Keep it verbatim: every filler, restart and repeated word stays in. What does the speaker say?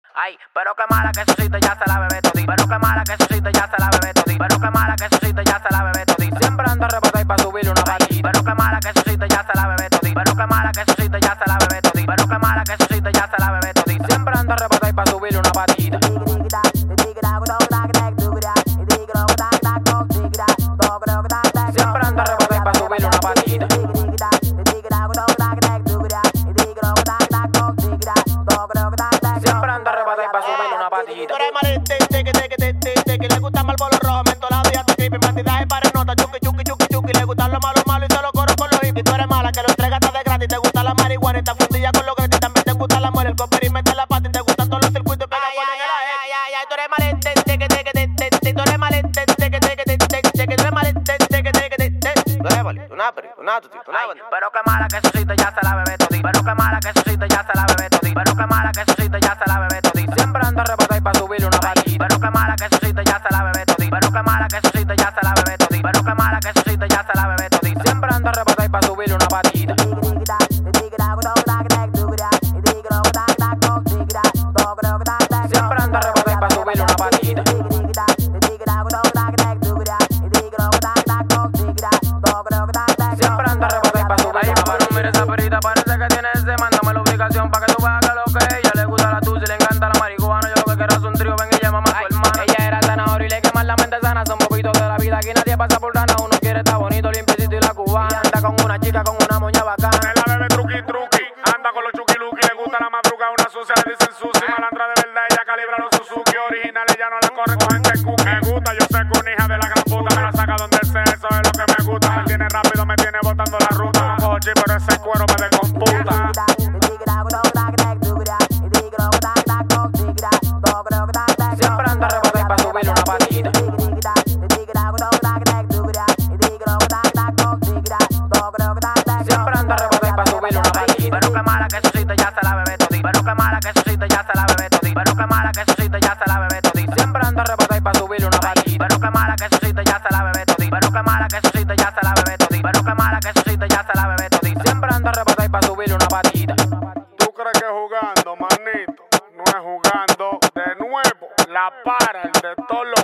Ay, pero qué mala que Susito ya se la bebé todita. Pero qué mala que Susito ya se la bebé todita. Pero qué mala que Susito ya se la bebé todita. Siempre ando rebota y pa' subirle una patita. Pero qué mala que Susito ya se la bebé todita. Pero qué mala que Susito ya se la bebé todita. Pero qué mala que Susito ya se la bebé todita. Siempre ando rebota y pa' subirle una patita. Siempre ando rebota y pa' subirle una patita. Siempre ando rebota y pa' subirle una patita. Tú eres malete, te que te que te te te que le gusta mal por los rojos, mento la vida te creepy, bandidaje para nota, chuki chuki chuki chuki, le gustan los malos malos y se lo corro con los hippies. Tú eres mala que lo entregas hasta de gratis, te gusta la marihuana y te fundilla con los gratis, también te gusta la muerte, el copper y mete la pata y te gustan todos los circuitos que ay, ay, ay, ay, ay, ay, tú eres malete, te que te que te te te, tú eres malete, te que te que te te te, que tú eres malete, te que te que te te. Tú eres vale, tú nada, tú nada, tú nada. Pero qué mala que Susito ya se la bebé todita. Pero qué mala que Susito ya se la bebé todita. Pero qué mala que Susito ya se la bebé todita. Siempre ando rebota y pa' subirle una patita. Pero qué mala que Susito ya se la bebé todita. Pero qué mala que Susito ya se la bebé todita. Pero qué mala que Susito ya se la bebé todita. Siempre ando rebota y pa' subirle una patita. Siempre ando rebota y pa' subirle una patita. Siempre ando rebota y pa' subirle una patita. Mira esa perita, parece que tiene ese. Mándame la ubicación pa' que tú veas que lo que ella le gusta la tuya y le encanta la marihuana. Yo lo que quiero es un trío, ven y llama a tu hermana. Ella era zanahoria y le queman la mente sana. Son bobitos de la vida, aquí nadie pasa por gana. Uno quiere estar bonito, limpiecito y la cubana. Anda con una chica con una moña bacana. Es la bebé truqui truqui, anda con los chuki luki, le gusta la madruga, una sucia le dicen sushi. Malandra de verdad, ella calibra los Suzuki originales, ya no la corre con gente cookie. Me gusta, yo sé que una hija de la gran puta me la saca donde él sea, eso es lo que me gusta. Me tiene rápido, me tiene botando la ruta. No cojo chi, pero ese cuero me descomputa. Siempre ando rebota y pa' subirle una patita. Siempre ando rebota y pa' subirle una patita. Pero qué mala que Susito ya se la bebé todita. Pero qué mala que Susito ya se la bebé todita. Pero qué mala que Susito ya se la bebé todita. Siempre ando rebota y pa' subirle una patita. Pero qué mala que Susito ya se la bebé todita. Pero qué mala que Susito ya se la bebé todita. Pero qué mala que Susito ya se la bebé todita. Siempre ando rebota y pa' subirle una patita. ¿Tú crees que jugando, manito? No es jugando de nuevo, la para el de todos los